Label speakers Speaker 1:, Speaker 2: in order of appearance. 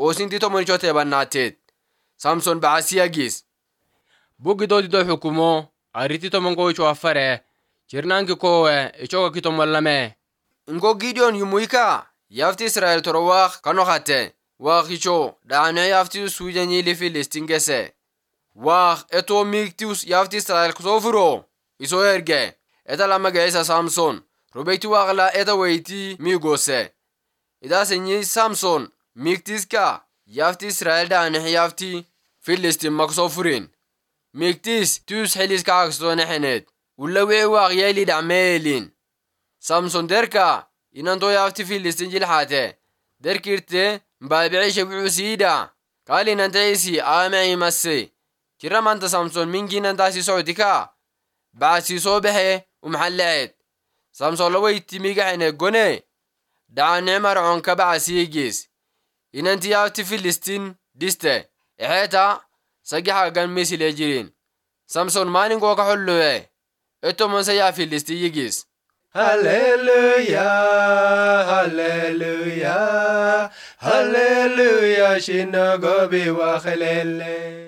Speaker 1: oosinti tomonichote bannaateet Samson ba'asiyagis
Speaker 2: bugido dido hukumo ariti tomongo icho afare jirnanki kowe icho kitomallame
Speaker 1: ngo Gideon yumuika yafti Israel torowaq kanoxate waqicho daane yafti sujani li Filistingese waq eto miktius yafti Israel kusofuro iso erge eta lama gaisa Samson rubeiti waqla eta weiti migose ida senyi Samson miktiska yafti Israel daane yafti Filistin maksofurin miktis tus heliska aksone henet ulawe waq yeli damelin Samson derka inanto yafti Filistin jilhate derkirte mbabi'isha buusida kali nantaisi amai massi kiramanta Samson mingi nantasi sautika baasi sobehe umhallet Samson lawayti migahne gone daane mar'on ka baasigis inanti yafti Filistin diste eheta sagiha gan misile jirin Samson manin go ka hollowe eto mon ya Filistin yigis
Speaker 3: Hallelujah, hallelujah, hallelujah, shinagobi wa khalele.